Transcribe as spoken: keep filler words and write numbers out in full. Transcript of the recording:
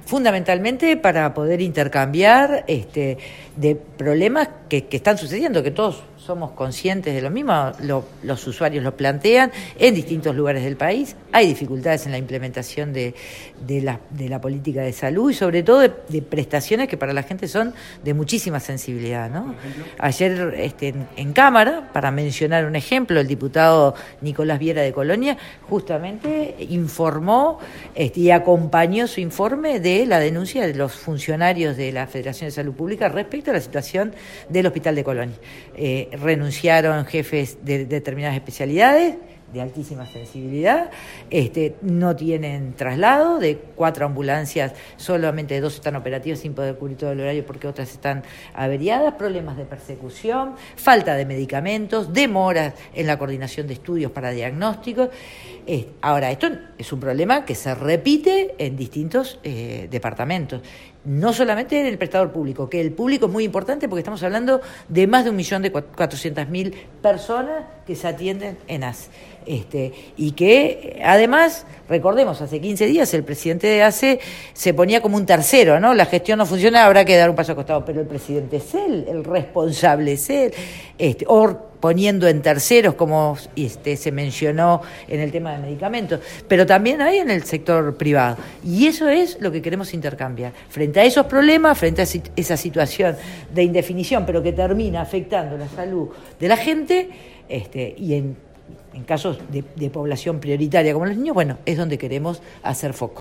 fundamentalmente para poder intercambiar este, de problemas que, que están sucediendo, que todos somos conscientes de lo mismo, lo, los usuarios lo plantean en distintos lugares del país. Hay dificultades en la implementación de, de, la, de la política de salud y sobre todo de, de prestaciones que para la gente son de muchísima sensibilidad, ¿no? Ayer este, en, en Cámara, para mencionar un ejemplo, el diputado Nicolás Viera de Colonia justamente informó este, y acompañó su informe de la denuncia de los funcionarios de la Federación de Salud Pública respecto a la situación del Hospital de Colonia. Eh, renunciaron jefes de determinadas especialidades de altísima sensibilidad, este, no tienen traslado, de cuatro ambulancias solamente dos están operativas sin poder cubrir todo el horario porque otras están averiadas, problemas de persecución, falta de medicamentos, demoras en la coordinación de estudios para diagnósticos. Eh, ahora, esto es un problema que se repite en distintos eh, departamentos, no solamente en el prestador público, que el público es muy importante porque estamos hablando de más de un millón de cuatrocientas mil personas que se atienden en A C E. Este, y que además, recordemos, hace quince días el presidente de A C E se ponía como un tercero, ¿no? La gestión no funciona, habrá que dar un paso al costado, pero el presidente es él, el responsable es él, este, o poniendo en terceros, como este, se mencionó en el tema de medicamentos, pero también hay en el sector privado. Y eso es lo que queremos intercambiar. Frente a esos problemas, frente a esa situación de indefinición, pero que termina afectando la salud de la gente, este, y en, en casos de, de población prioritaria como los niños, bueno, es donde queremos hacer foco.